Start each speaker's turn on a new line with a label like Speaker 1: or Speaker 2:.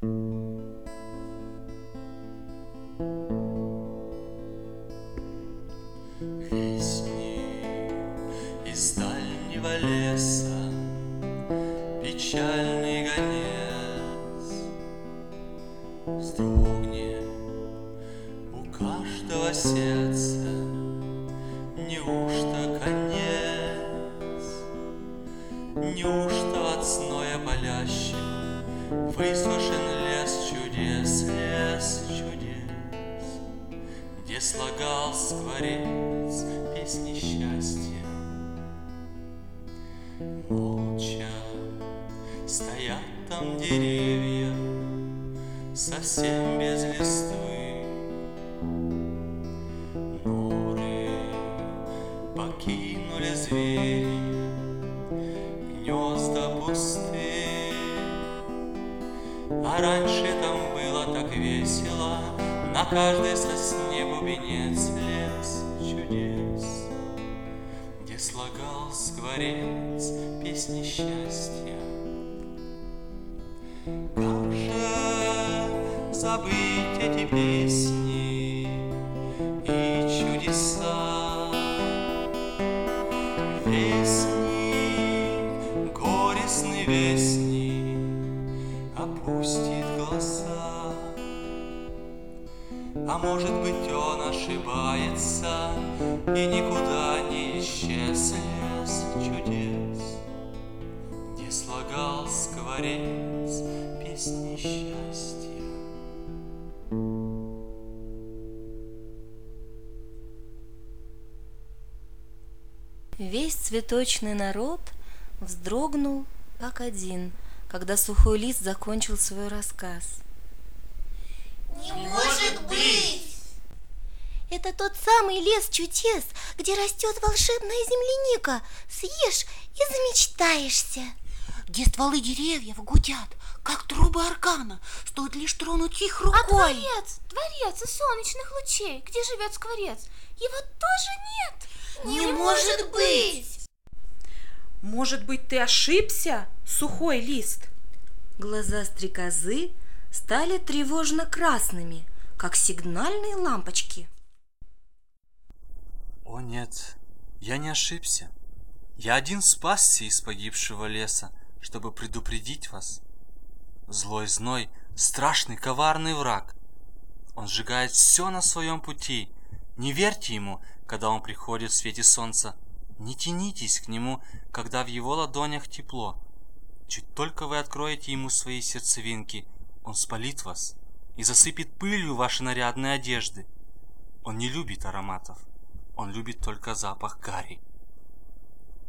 Speaker 1: Песни из дальнего леса, печальный гонец. Вздрогнет у каждого сердца, неужто конец? Неужто от зноя палящих высушен лес чудес, где слагал скворец песни счастья? Молча стоят там деревья, совсем без листвы. Норы покинули звери, гнезда пусты. А раньше там было так весело, на каждой сосне бубенец лес чудес, где слагал скворец песни счастья. Как же забыть эти песни и чудеса? Вестник, горестный вестник, опустит глаза. А может быть, он ошибается, и никуда не исчез лес чудес, где слагал скворец песни счастья.
Speaker 2: Весь цветочный народ вздрогнул как один, когда сухой лист закончил свой рассказ.
Speaker 3: Не может быть!
Speaker 4: Это тот самый лес чудес, где растет волшебная земляника. Съешь и замечтаешься.
Speaker 3: Где стволы деревьев гудят, как трубы органа, стоит лишь тронуть их рукой.
Speaker 5: А дворец из солнечных лучей, где живет скворец, его тоже нет.
Speaker 3: Не может быть!
Speaker 6: Может быть, ты ошибся, сухой лист?
Speaker 2: Глаза стрекозы стали тревожно красными, как сигнальные лампочки.
Speaker 1: О нет, я не ошибся. Я один спасся из погибшего леса, чтобы предупредить вас. Злой зной — страшный коварный враг. Он сжигает все на своем пути. Не верьте ему, когда он приходит в свете солнца. Не тянитесь к нему, когда в его ладонях тепло. Чуть только вы откроете ему свои сердцевинки, он спалит вас и засыпет пылью ваши нарядные одежды. Он не любит ароматов, он любит только запах гари.